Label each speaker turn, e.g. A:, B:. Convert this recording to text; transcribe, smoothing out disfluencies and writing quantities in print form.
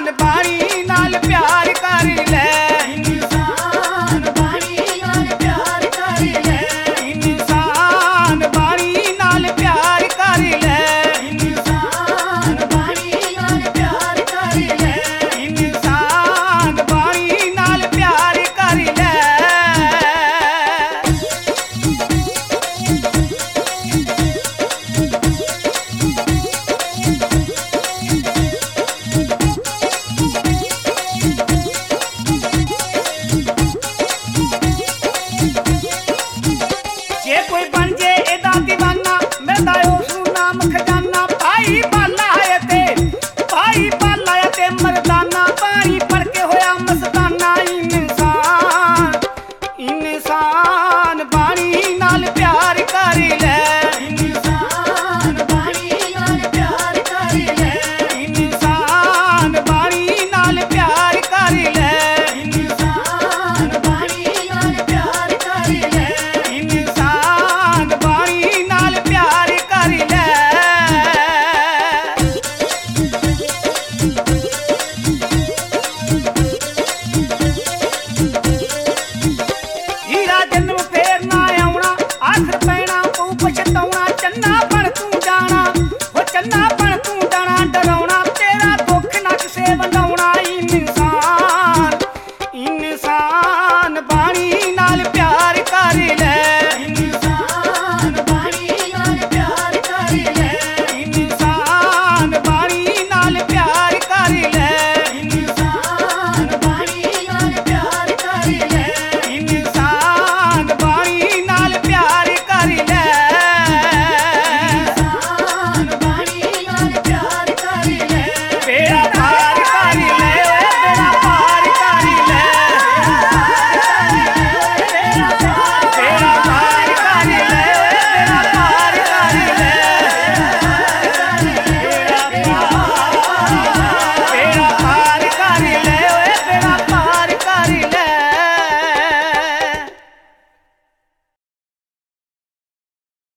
A: इंसान बाणी नाल प्यार कर ले,
B: इंसान बाणी नाल प्यार कर ले,
A: इंसान बाणी नाल प्यार कर ले,
B: इंसान बाणी नाल प्यार कर ले,
A: इंसान बाणी नाल प्यार कर ले। जे कोई बन जे एदा दीवाना मिलदा उसनू नाम खजाना। भाई पाला है ते भाई पाला है ते मरदाना,